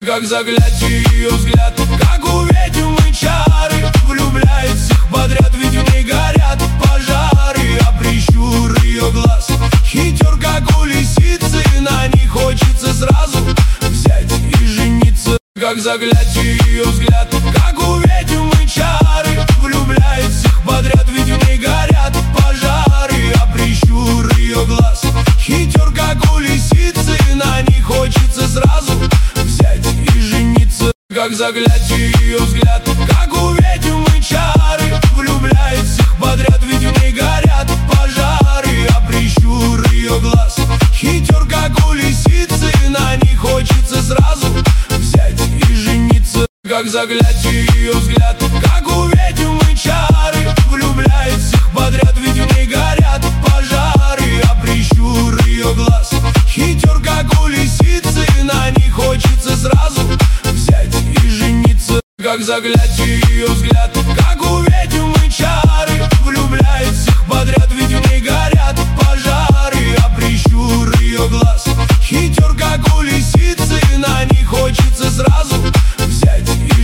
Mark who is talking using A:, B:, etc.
A: Как заглядь ее взгляд, как увидим мы чары, влюбляет всех подряд, ведь в ней горят пожары. А прищур ее глаз хитер, как у лисицы, на ней хочется сразу взять и жениться. Как заглядь ее взгляд, как увидим мы чары, влюбляет всех подряд, ведь в ней горят пожары. А прищур ее глаз хитер, как у лисицы, на ней хочется сразу взять и жениться. Как заглядь ее взгляд, как увидим мы чары, влюбляет всех подряд, ведь в ней горят пожары. А прищур ее глаз хитер, как у лисицы, на ней хочется сразу взять и жениться. Как заглядь ее взгляд, как увидим мы чары, влюбляет всех подряд, ведь в ней горят пожары. А прищур ее глаз хитер, как у лисицы, на ней хочется сразу взять и жениться. Как заглядь ее взгляд, как увидим мы чары, влюбляет всех подряд,